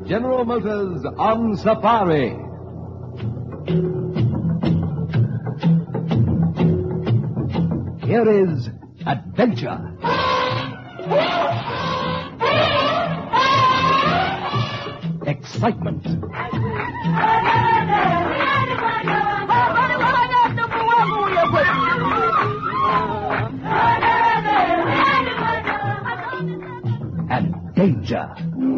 General Motors on Safari. Here is adventure. Excitement. And danger.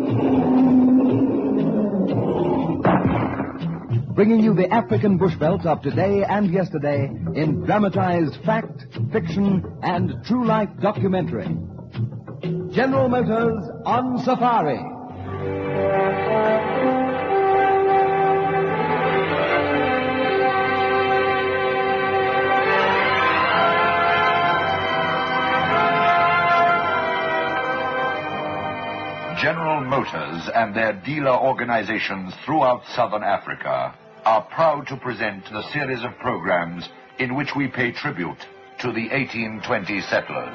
Bringing you the African bush veld of today and yesterday in dramatized fact, fiction, and true-life documentary. General Motors on Safari. General Motors and their dealer organizations throughout Southern Africa are proud to present the series of programs in which we pay tribute to the 1820 settlers.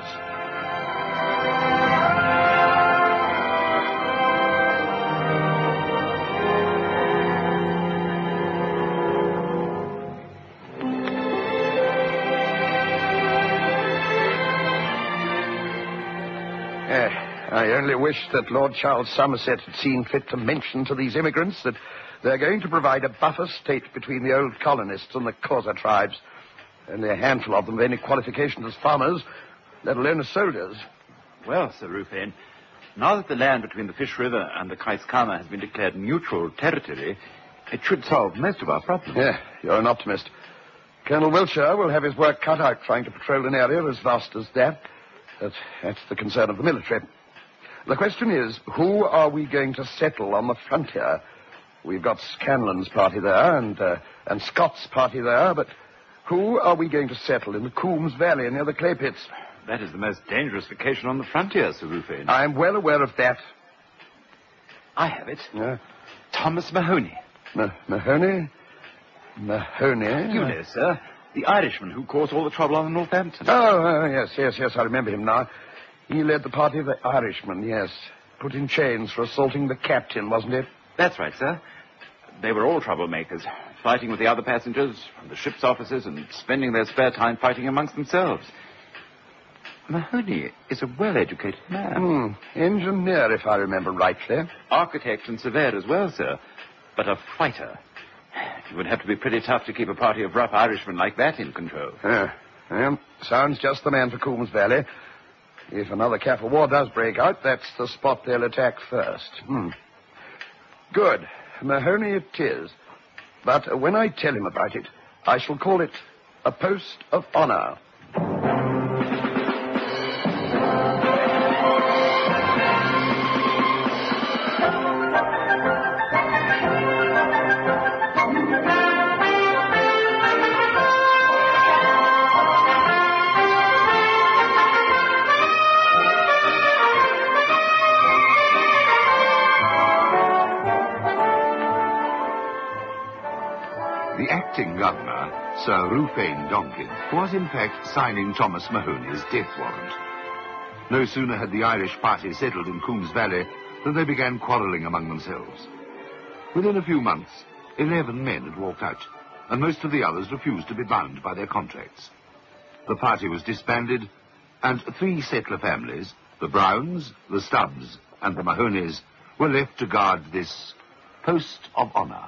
I only wish that Lord Charles Somerset had seen fit to mention to these immigrants that they're going to provide a buffer state between the old colonists and the Xhosa tribes. Only a handful of them have any qualifications as farmers, let alone as soldiers. Well, Sir Rufain, now that the land between the Fish River and the Keiskamma has been declared neutral territory, it should solve most of our problems. Yeah, you're an optimist. Colonel Wiltshire will have his work cut out trying to patrol an area as vast as that. That's the concern of the military. The question is, who are we going to settle on the frontier? We've got Scanlan's party there and Scott's party there, but who are we going to settle in the Coombs Valley near the clay pits? That is the most dangerous location on the frontier, Sir Rufain. I'm well aware of that. I have it. Yeah. Thomas Mahoney. Mahoney? Mahoney? You know, sir, the Irishman who caused all the trouble on the Northampton. Oh, yes, I remember him now. He led the party of the Irishmen, yes. Put in chains for assaulting the captain, wasn't it? That's right, sir. They were all troublemakers, fighting with the other passengers, and the ship's officers, and spending their spare time fighting amongst themselves. Mahoney is a well-educated man. Engineer, if I remember rightly. Architect and surveyor as well, sir. But a fighter. It would have to be pretty tough to keep a party of rough Irishmen like that in control. Sounds just the man for Coombs Valley. If another Kaffir war does break out, that's the spot they'll attack first. Good. Mahoney it is. But when I tell him about it, I shall call it a post of honor. The acting governor, Sir Rufain Donkin, was in fact signing Thomas Mahoney's death warrant. No sooner had the Irish party settled in Coombs Valley than they began quarrelling among themselves. Within a few months, 11 men had walked out, and most of the others refused to be bound by their contracts. The party was disbanded, and 3 settler families, the Browns, the Stubbs, and the Mahoneys, were left to guard this post of honor.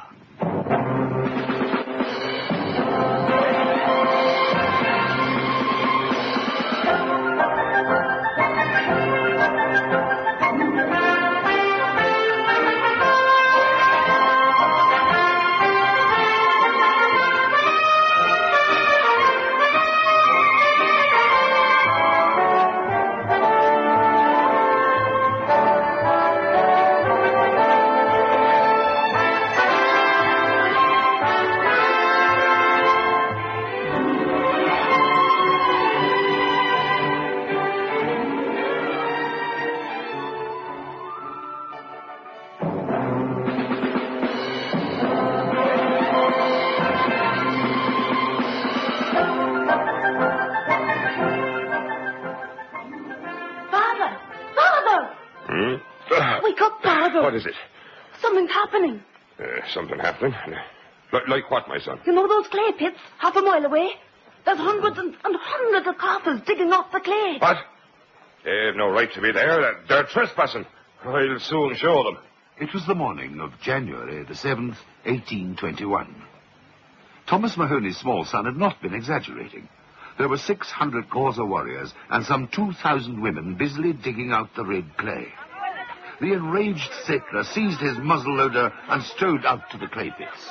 What is it? Something's happening. Something happening? Like what, my son? You know those clay pits half a mile away? There's hundreds and hundreds of coffers digging off the clay. What? They have no right to be there. They're trespassing. I'll soon show them. It was the morning of January the 7th, 1821. Thomas Mahony's small son had not been exaggerating. There were 600 Xhosa warriors and some 2,000 women busily digging out the red clay. The enraged settler seized his muzzle-loader and strode out to the clay pits.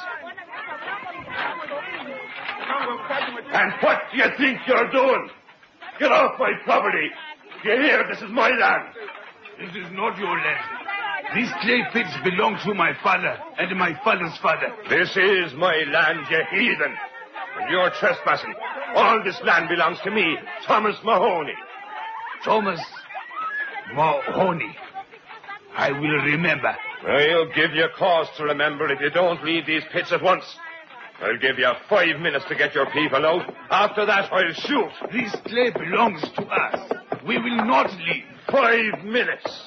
And what do you think you're doing? Get off my property. You hear? This is my land. This is not your land. These clay pits belong to my father and my father's father. This is my land, you heathen. And you're trespassing. All this land belongs to me, Thomas Mahony. Thomas Mahony. I will remember. I'll give you cause to remember if you don't leave these pits at once. I'll give you 5 minutes to get your people out. After that, I'll shoot. This clay belongs to us. We will not leave. 5 minutes.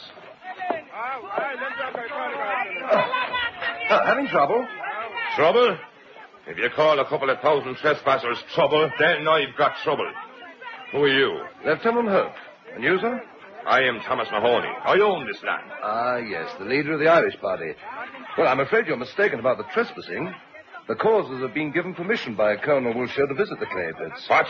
Having trouble? Trouble? If you call a couple of thousand trespassers trouble, then I've got trouble. Who are you? Lieutenant Hope. And you, sir? I am Thomas Mahony. I own this land. Ah, yes, the leader of the Irish party. Well, I'm afraid you're mistaken about the trespassing. The causes have been given permission by Colonel Wiltshire to visit the clay pits. What?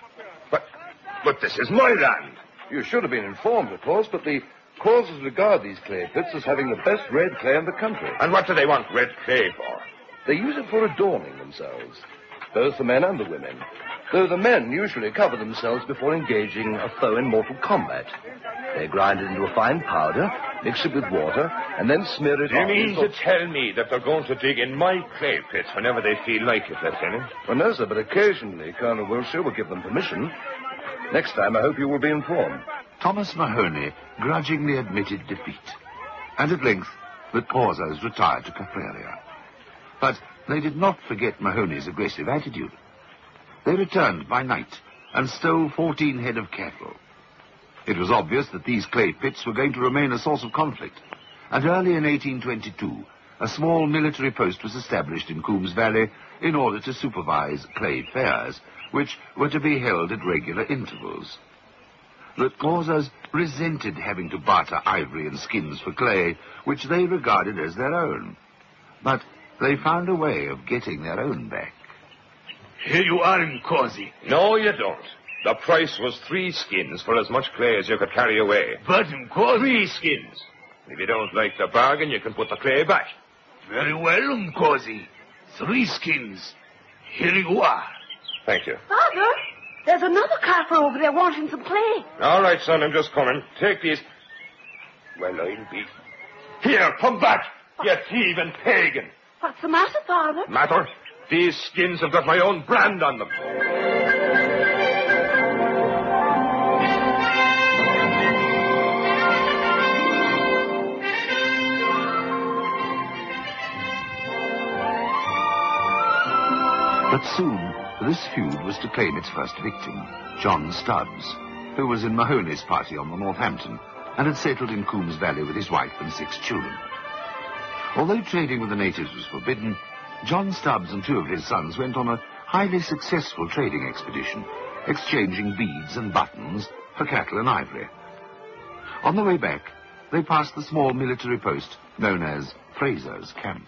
But this is my land. You should have been informed, of course, but the causes regard these clay pits as having the best red clay in the country. And what do they want red clay for? They use it for adorning themselves, both the men and the women, though the men usually cover themselves before engaging a foe in mortal combat. They grind it into a fine powder, mix it with water, and then smear it on. You mean to tell me that they're going to dig in my clay pits whenever they feel like it, Lieutenant? Well, no, sir, but occasionally Colonel Wiltshire will give them permission. Next time, I hope you will be informed. Thomas Mahony grudgingly admitted defeat. And at length, the Xhosas retired to Capraria. But they did not forget Mahony's aggressive attitude. They returned by night and stole 14 head of cattle. It was obvious that these clay pits were going to remain a source of conflict, and early in 1822, a small military post was established in Coombs Valley in order to supervise clay fairs, which were to be held at regular intervals. The Xhosas resented having to barter ivory and skins for clay, which they regarded as their own. But they found a way of getting their own back. Here you are in Nkosi. No, you don't. The price was 3 skins for as much clay as you could carry away. But Nkosi... 3 skins. If you don't like the bargain, you can put the clay back. Very well, Nkosi. 3 skins. Here you are. Thank you. Father, there's another Kaffir over there wanting some clay. All right, son, I'm just coming. Take these. Well, I'll be... Here, come back, you thieving pagan. What's the matter, Father? Matter? These skins have got my own brand on them. But soon, this feud was to claim its first victim, John Stubbs, who was in Mahony's party on the Northampton and had settled in Coombs Valley with his wife and 6 children. Although trading with the natives was forbidden, John Stubbs and 2 of his sons went on a highly successful trading expedition, exchanging beads and buttons for cattle and ivory. On the way back, they passed the small military post known as Fraser's Camp.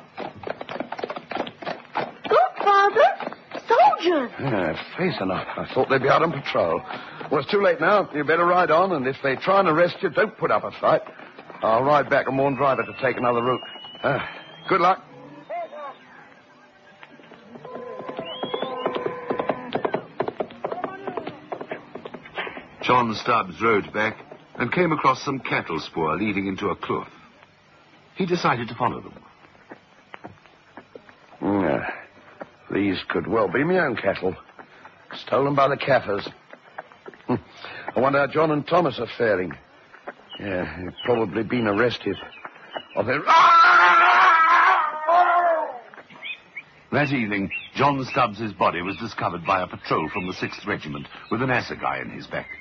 Look, Father! Soldiers! Yeah, face enough. I thought they'd be out on patrol. Well, it's too late now. You better ride on, and if they try and arrest you, don't put up a fight. I'll ride back and warn driver to take another route. Good luck. John Stubbs rode back and came across some cattle spoor leading into a kloof. He decided to follow them. These could well be my own cattle. Stolen by the Kaffirs. I wonder how John and Thomas are faring. Yeah, they've probably been arrested. Or they're... That evening, John Stubbs's body was discovered by a patrol from the 6th Regiment with an assegai in his back.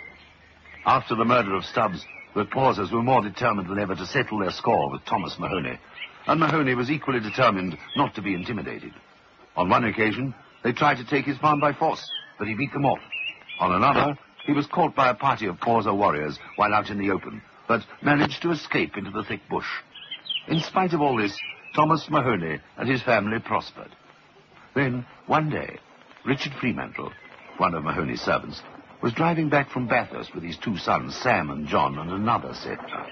After the murder of Stubbs, the Xhosas were more determined than ever to settle their score with Thomas Mahony, and Mahoney was equally determined not to be intimidated. On one occasion, they tried to take his farm by force, but he beat them off. On another, he was caught by a party of Causa warriors while out in the open, but managed to escape into the thick bush. In spite of all this, Thomas Mahoney and his family prospered. Then, one day, Richard Fremantle, one of Mahoney's servants, was driving back from Bathurst with his two sons, Sam and John, and another settler.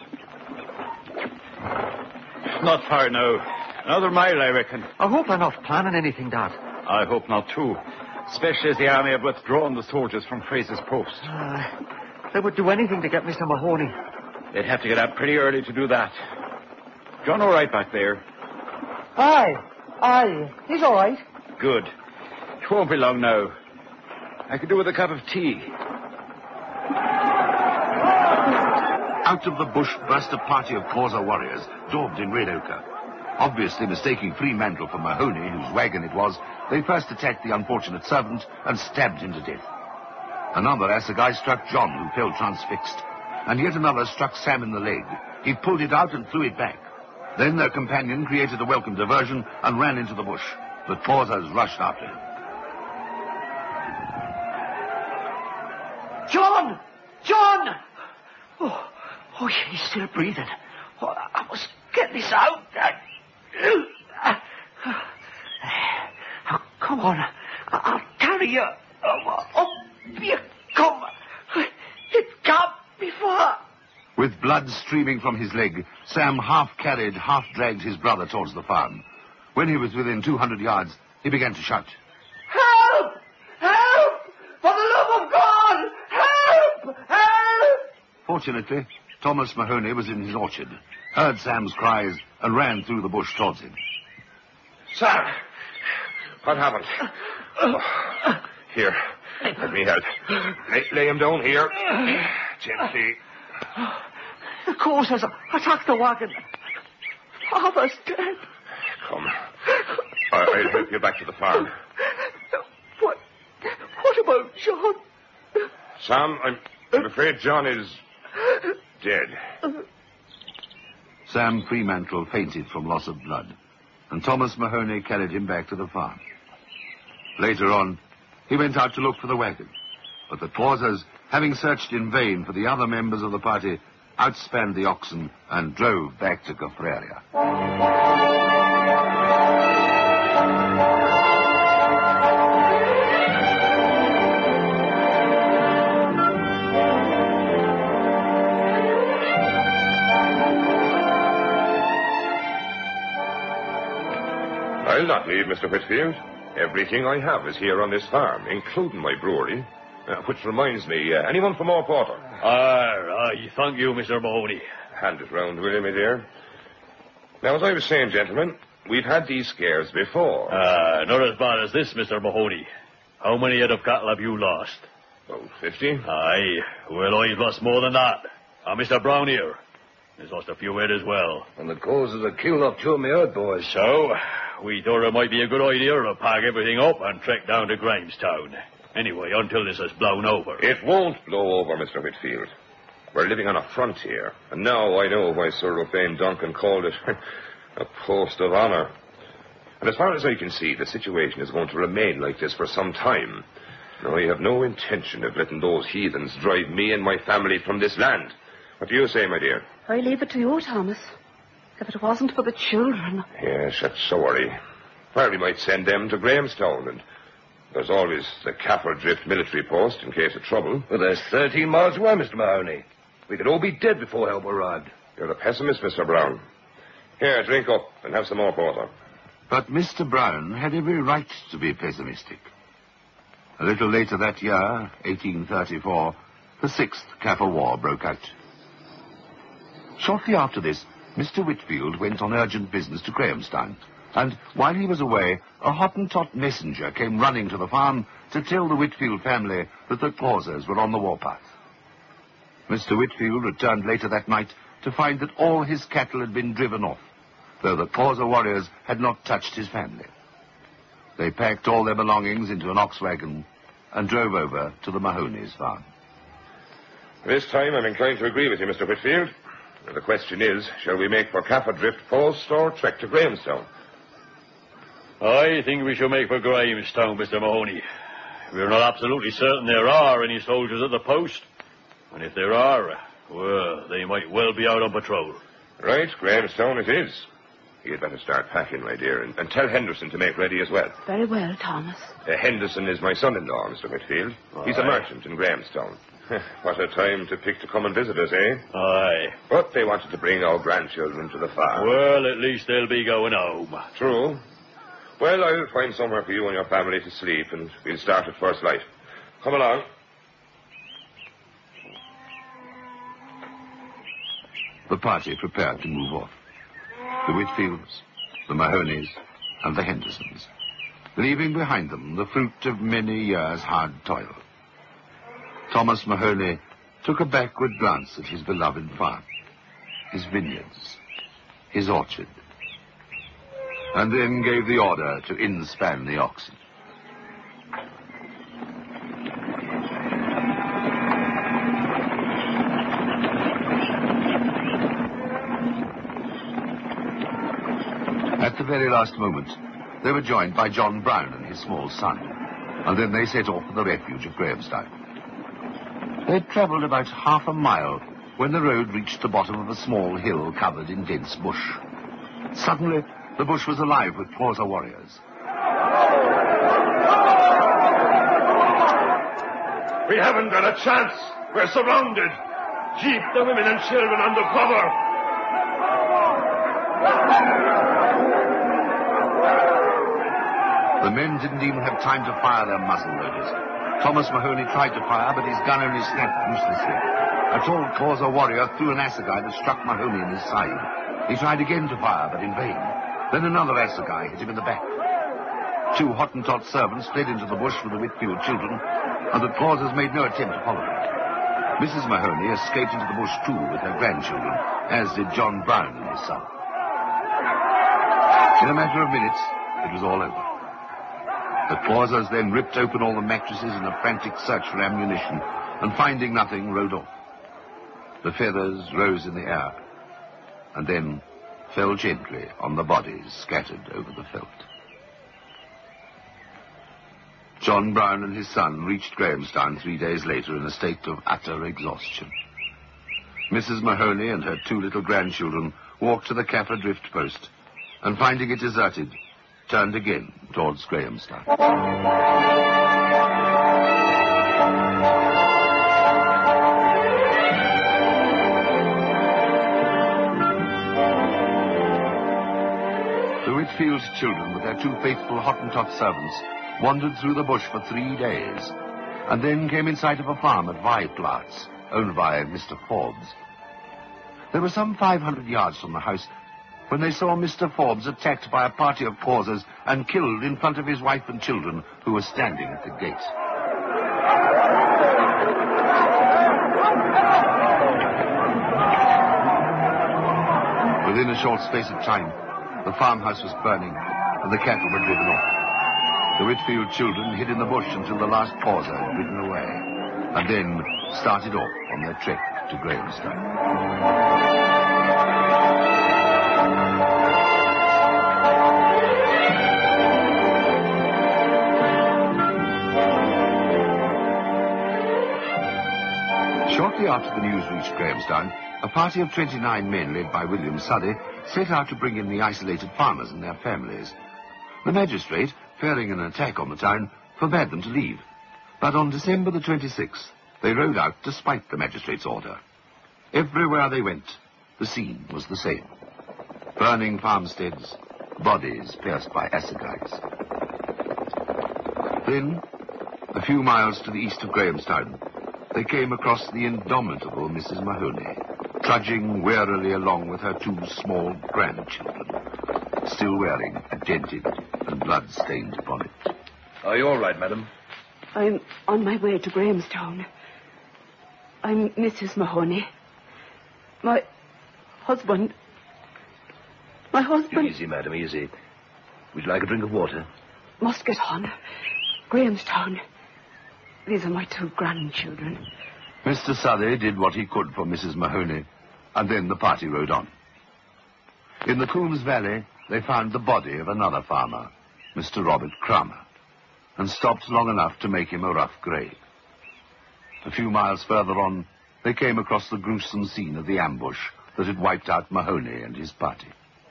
Not far now. Another mile, I reckon. I hope I'm not planning anything, Dad. I hope not, too. Especially as the army have withdrawn the soldiers from Fraser's post. They would do anything to get Mr. Mahoney. They'd have to get up pretty early to do that. John all right back there? Aye. He's all right. Good. It won't be long now. I could do with a cup of tea. Out of the bush burst a party of Causa warriors, daubed in red ochre. Obviously mistaking Fremantle for Mahoney, whose wagon it was, they first attacked the unfortunate servant and stabbed him to death. Another assegai struck John, who fell transfixed, and yet another struck Sam in the leg. He pulled it out and threw it back. Then their companion created a welcome diversion and ran into the bush. The Causas rushed after him. John! Oh, he's still breathing. Oh, I must get this out. Oh, come on. I'll carry you up here. Come. It can't be far. With blood streaming from his leg, Sam half-carried, half-dragged his brother towards the farm. When he was within 200 yards, he began to shout. Help! Help! For the love of God! Help! Help! Fortunately, Thomas Mahoney was in his orchard, heard Sam's cries, and ran through the bush towards him. Sam! What happened? Oh, here, let me help. Lay him down here. Gently. The Causas attacked the wagon. Father's dead. Come. I'll help you back to the farm. What about John? Sam, I'm afraid John is dead. Sam Fremantle fainted from loss of blood, and Thomas Mahoney carried him back to the farm. Later on, he went out to look for the wagon, but the Causas, having searched in vain for the other members of the party, outspanned the oxen and drove back to Caffraria. I'll not leave, Mr. Whitfield. Everything I have is here on this farm, including my brewery. Which reminds me, anyone for more porter? Aye, thank you, Mr. Mahoney. Hand it round, will you, my dear? Now, as I was saying, gentlemen, we've had these scares before. Not as bad as this, Mr. Mahoney. How many head of cattle have you lost? About 50. Aye, well, I've lost more than that. Mr. Brown here has lost a few head as well. And the Causas have killed off two of my herd boys. So, we thought it might be a good idea to pack everything up and trek down to Grahamstown. Anyway, until this has blown over. It won't blow over, Mr. Whitfield. We're living on a frontier, and now I know why Sir Rufane Duncan called it a post of honor. And as far as I can see, the situation is going to remain like this for some time. Now, I have no intention of letting those heathens drive me and my family from this land. What do you say, my dear? I leave it to you, Thomas. If it wasn't for the children. Yes, that's so worry. Well, we might send them to Grahamstown, and there's always the Kaffir Drift military post in case of trouble. But there's 13 miles away, Mr. Mahoney. We could all be dead before help arrived. You're a pessimist, Mr. Brown. Here, drink up and have some more porter. But Mr. Brown had every right to be pessimistic. A little later that year, 1834, the Sixth Kaffir War broke out. Shortly after this, Mr. Whitfield went on urgent business to Grahamstown, and while he was away, a Hottentot messenger came running to the farm to tell the Whitfield family that the Causas were on the warpath. Mr. Whitfield returned later that night to find that all his cattle had been driven off, though the Causa warriors had not touched his family. They packed all their belongings into an ox wagon and drove over to the Mahoney's farm. This time I'm inclined to agree with you, Mr. Whitfield. The question is, shall we make for Cafferdrift Post or trek to Grahamstown? I think we shall make for Grahamstown, Mr. Mahoney. We're not absolutely certain there are any soldiers at the post. And if there are, well, they might well be out on patrol. Right, Grahamstown it is. You'd better start packing, my dear, and tell Henderson to make ready as well. Very well, Thomas. Henderson is my son-in-law, Mr. Whitfield. He's a merchant in Grahamstown. What a time to pick to come and visit us, eh? Aye. But they wanted to bring our grandchildren to the farm. Well, at least they'll be going home. True. Well, I'll find somewhere for you and your family to sleep, and we'll start at first light. Come along. The party prepared to move off. The Whitfields, the Mahoneys, and the Hendersons, leaving behind them the fruit of many years' hard toil. Thomas Mahoney took a backward glance at his beloved farm, his vineyards, his orchard, and then gave the order to inspan the oxen. At the very last moment, they were joined by John Brown and his small son, and then they set off for the refuge of Grahamstown. They'd travelled about half a mile when the road reached the bottom of a small hill covered in dense bush. Suddenly, the bush was alive with Xhosa warriors. We haven't got a chance. We're surrounded. Keep the women and children under cover. The men didn't even have time to fire their muzzle loaders. Thomas Mahoney tried to fire, but his gun only snapped uselessly. A tall Xhosa warrior threw an assegai that struck Mahoney in his side. He tried again to fire, but in vain. Then another assegai hit him in the back. 2 Hottentot servants fled into the bush with the Whitfield children, and the Xhosas made no attempt to follow them. Mrs. Mahoney escaped into the bush too with her grandchildren, as did John Brown and his son. In a matter of minutes, it was all over. The Xhosas then ripped open all the mattresses in a frantic search for ammunition, and finding nothing, rode off. The feathers rose in the air, and then fell gently on the bodies scattered over the veldt. John Brown and his son reached Grahamstown 3 days later in a state of utter exhaustion. Mrs. Mahoney and her 2 little grandchildren walked to the Cafferdrift post, and finding it deserted, turned again towards Grahamstown. The Whitfield children, with their 2 faithful Hottentot servants, wandered through the bush for 3 days, and then came in sight of a farm at Vijplaats, owned by Mr. Forbes. They were some 500 yards from the house when they saw Mr. Forbes attacked by a party of Xhosas and killed in front of his wife and children, who were standing at the gate. Within a short space of time, the farmhouse was burning, and the cattle were driven off. The Whitfield children hid in the bush until the last Xhosa had ridden away, and then started off on their trek to Grahamstown. Shortly after the news reached Grahamstown, a party of 29 men, led by William Suddy, set out to bring in the isolated farmers and their families. The magistrate, fearing an attack on the town, forbade them to leave. But on December the 26th, they rode out despite the magistrate's order. Everywhere they went, the scene was the same. Burning farmsteads, bodies pierced by assegais. Then, a few miles to the east of Grahamstown, they came across the indomitable Mrs. Mahoney, trudging wearily along with her 2 small grandchildren, still wearing a dented and blood-stained bonnet. Are you all right, madam? I'm on my way to Grahamstown. I'm Mrs. Mahoney. My husband... Easy, madam, easy. Would you like a drink of water? Must get on. Grahamstown. These are my 2 grandchildren. Mr. Southey did what he could for Mrs. Mahoney, and then the party rode on. In the Coombs Valley, they found the body of another farmer, Mr. Robert Crummer, and stopped long enough to make him a rough grave. A few miles further on, they came across the gruesome scene of the ambush that had wiped out Mahoney and his party.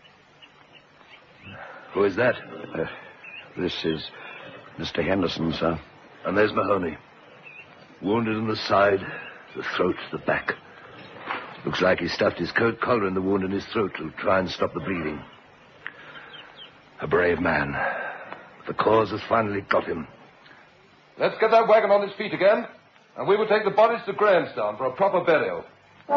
Who is that? This is Mr. Henderson, sir. And there's Mahoney. Wounded in the side, the throat, the back. Looks like he stuffed his coat collar in the wound in his throat to try and stop the bleeding. A brave man. The cause has finally got him. Let's get that wagon on its feet again, and we will take the bodies to Grahamstown for a proper burial.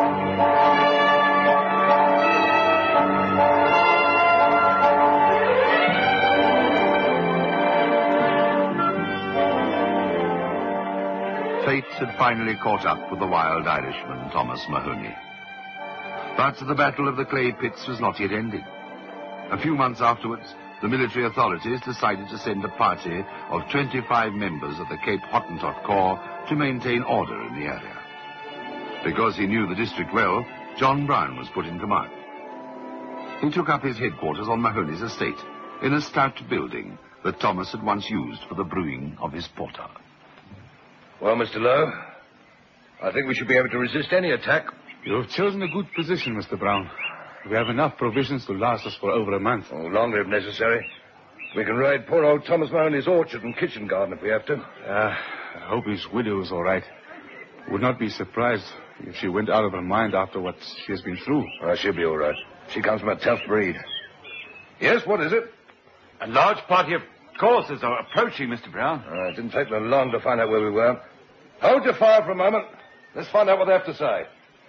Fate had finally caught up with the wild Irishman, Thomas Mahoney. But the Battle of the Clay Pits was not yet ended. A few months afterwards, the military authorities decided to send a party of 25 members of the Cape Hottentot Corps to maintain order in the area. Because he knew the district well, John Brown was put in command. He took up his headquarters on Mahoney's estate, in a stout building that Thomas had once used for the brewing of his porter. Well, Mr. Lowe, I think we should be able to resist any attack. You have chosen a good position, Mr. Brown. We have enough provisions to last us for over a month. Oh, longer if necessary. We can raid poor old Thomas Mahoney's orchard and kitchen garden if we have to. I hope his widow is all right. Would not be surprised if she went out of her mind after what she has been through. She'll be all right. She comes from a tough breed. Yes, what is it? A large party of coursers are approaching, Mr. Brown. It didn't take them long to find out where we were. Hold your fire for a moment. Let's find out what they have to say.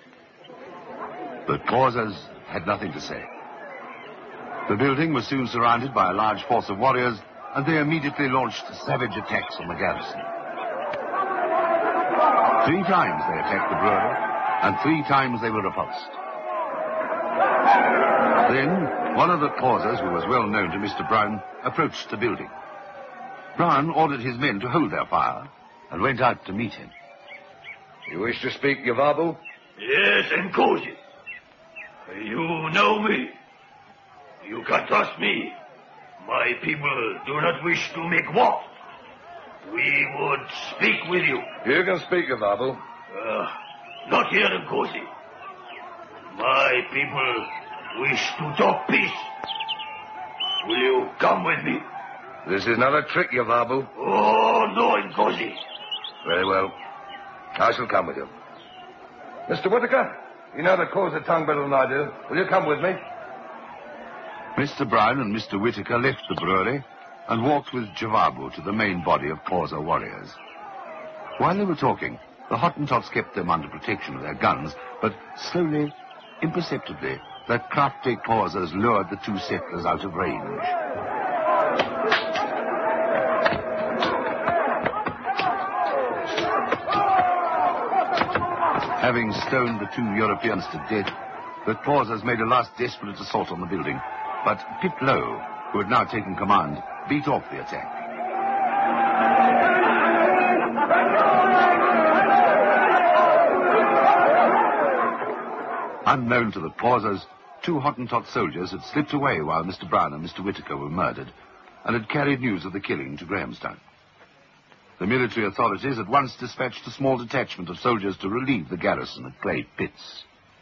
The coursers had nothing to say. The building was soon surrounded by a large force of warriors, and they immediately launched savage attacks on the garrison. 3 times they attacked the brewery, and 3 times they were repulsed. Then, one of the coursers, who was well known to Mr. Brown, approached the building. Brown ordered his men to hold their fire, and went out to meet him. You wish to speak, Yavabu? Yes, Nkosi. You know me. You can trust me. My people do not wish to make war. We would speak with you. You can speak, Yavabu. Not here, Nkosi. My people wish to talk peace. Will you come with me? This is not a trick, Yavabu. Oh, no, Nkosi. Very well. I shall come with you. Mr. Whitaker, you know the cause of tongue better than I do. Will you come with me? Mr. Brown and Mr. Whitaker left the brewery and walked with Javabu to the main body of Causa warriors. While they were talking, the Hottentots kept them under protection of their guns, but slowly, imperceptibly, their crafty Causas lured the 2 settlers out of range. Having stoned the 2 Europeans to death, the Causas made a last desperate assault on the building, but Pitt Lowe, who had now taken command, beat off the attack. Unknown to the Causas, 2 Hottentot soldiers had slipped away while Mr. Brown and Mr. Whitaker were murdered, and had carried news of the killing to Grahamstown. The military authorities at once dispatched a small detachment of soldiers to relieve the garrison at Clay Pits.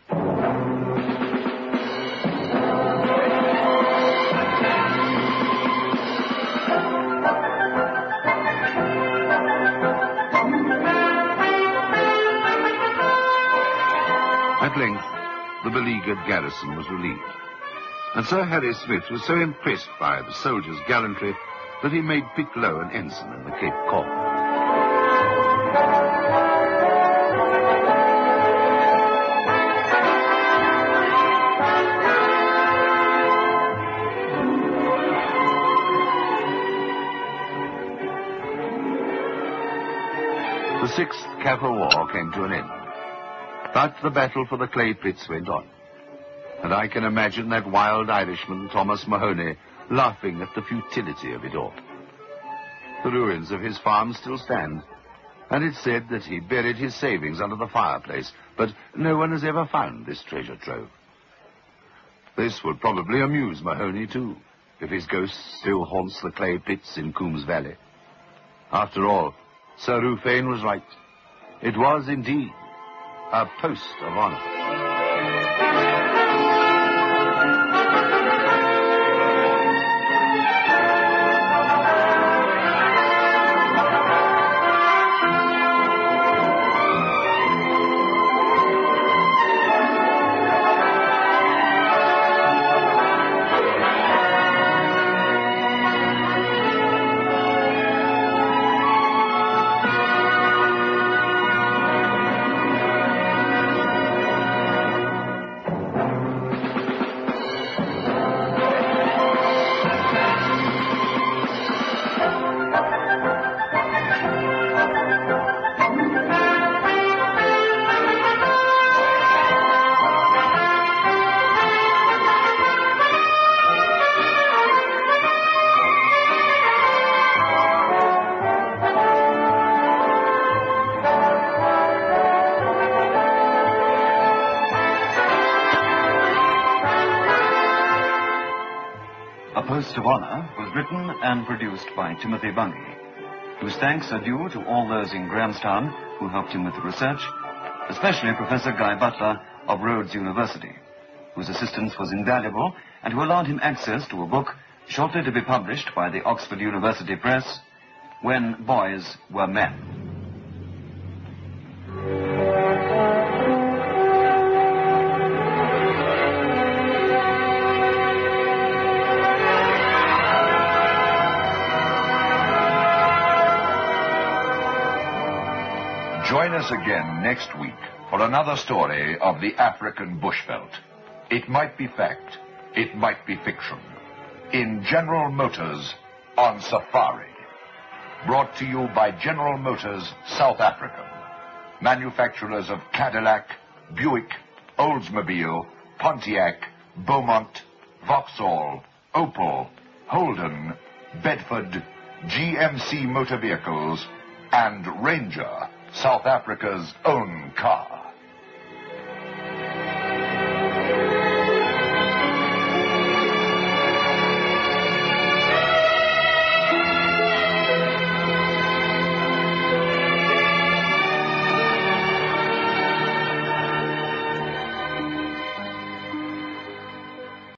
At length, the beleaguered garrison was relieved, and Sir Harry Smith was so impressed by the soldiers' gallantry that he made Pitt Lowe an ensign in the Cape Corps. The 6th Kaffir War came to an end. But the battle for the Clay Pits went on. And I can imagine that wild Irishman, Thomas Mahoney, laughing at the futility of it all. The ruins of his farm still stand, and it's said that he buried his savings under the fireplace but no one has ever found this treasure trove. This would probably amuse Mahoney, too, if his ghost still haunts the clay pits in Coombs Valley. After all, Sir Ruthven was right. It was indeed a post of honor. Post of Honor was written and produced by Timothy Bungay, whose thanks are due to all those in Grahamstown who helped him with the research, especially Professor Guy Butler of Rhodes University, whose assistance was invaluable and who allowed him access to a book shortly to be published by the Oxford University Press, When Boys Were Men. Join us again next week for another story of the African bushveld. It might be fact, it might be fiction. In General Motors on Safari. Brought to you by General Motors South African. Manufacturers of Cadillac, Buick, Oldsmobile, Pontiac, Beaumont, Vauxhall, Opel, Holden, Bedford, GMC motor vehicles, and Ranger, South Africa's own car.